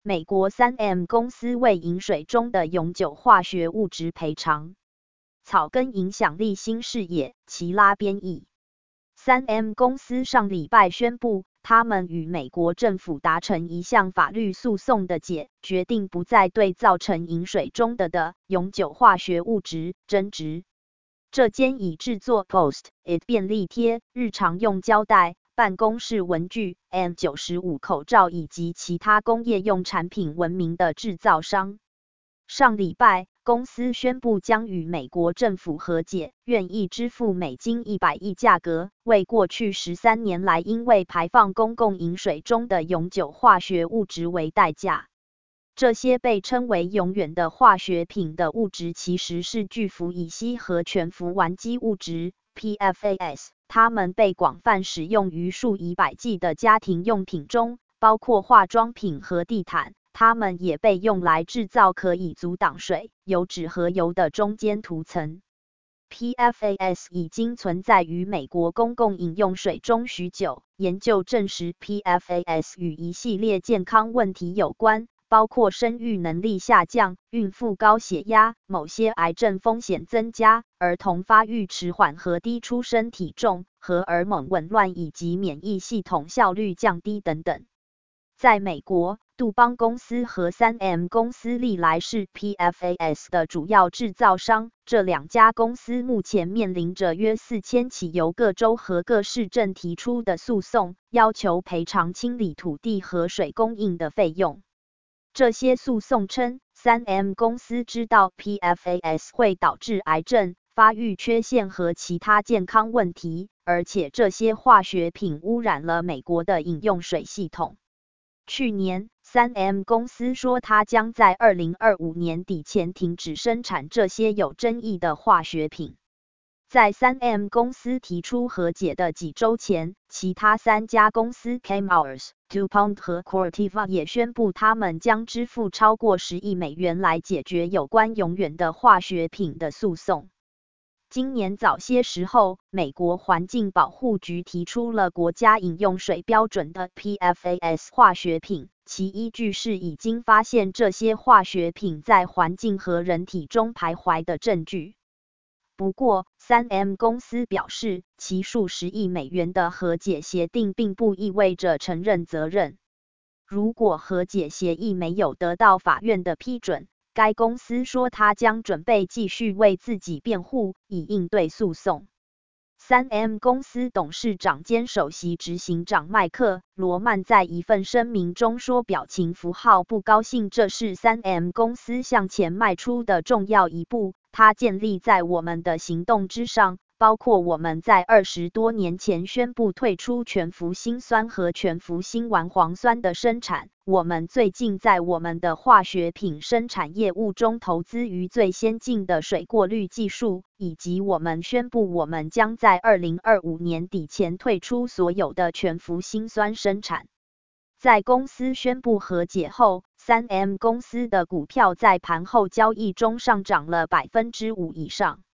美国 3M 公司为饮水中的永久化学物质赔偿。草根影响力新视野，齐拉编译。3M 公司上礼拜宣布，他们与美国政府达成一项法律诉讼的决定，不再对造成饮水中的永久化学物质争执。这间以制作 Post-it 便利贴、日常用胶带、办公室文具、N95 口罩以及其他工业用产品闻名的制造商。上礼拜，公司宣布将与美国政府和解，愿意支付美金100亿价格，为过去13年来因为排放公共饮水中的永久化学物质为代价。这些被称为永远的化学品的物质其实是聚氟乙烯和全氟烷基物质 PFAS， 它们被广泛使用于数以百计的家庭用品中，包括化妆品和地毯。它们也被用来制造可以阻挡水、油脂和油的中间涂层。PFAS 已经存在于美国公共饮用水中许久，研究证实 PFAS 与一系列健康问题有关，包括生育能力下降、孕妇高血压、某些癌症风险增加、儿童发育迟缓和低出生体重、荷尔蒙紊乱以及免疫系统效率降低等等。在美国，杜邦公司和 3M 公司历来是 PFAS 的主要制造商，这两家公司目前面临着约4000起由各州和各市政提出的诉讼，要求赔偿清理土地和水供应的费用。这些诉讼称， 3M 公司知道 PFAS 会导致癌症、发育缺陷和其他健康问题，而且这些化学品污染了美国的饮用水系统。去年，3M 公司说它将在2025年底前停止生产这些有争议的化学品。在 3M 公司提出和解的几周前，其他3家公司 Chemours、DuPont 和 Corteva 也宣布他们将支付超过10亿美元来解决有关永远的化学品的诉讼。今年早些时候，美国环境保护局提出了国家饮用水标准的 PFAS 化学品，其依据是已经发现这些化学品在环境和人体中徘徊的证据。不过， 3M 公司表示，其数10亿美元的和解协定并不意味着承认责任。如果和解协议没有得到法院的批准，该公司说它将准备继续为自己辩护，以应对诉讼。3M 公司董事长兼首席执行长麦克·罗曼在一份声明中说，表情符号不高兴，这是 3M 公司向前迈出的重要一步，它建立在我们的行动之上，包括我们在20多年前宣布退出全氟辛酸和全氟辛烷磺酸的生产。我们最近在我们的化学品生产业务中投资于最先进的水过滤技术，以及我们宣布我们将在2025年底前退出所有的全氟辛酸生产。在公司宣布和解后， 3M 公司的股票在盘后交易中上涨了5%以上。